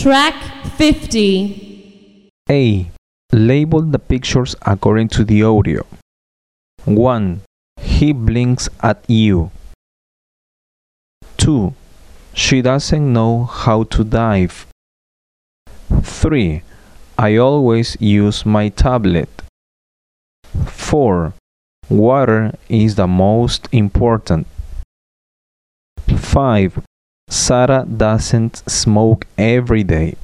Track 50. A. Label the pictures according to the audio. 1. He blinks at you. 2. She doesn't know how to dive. 3. I always use my tablet. 4. Water is the most important. 5. Sarah doesn't smoke every day.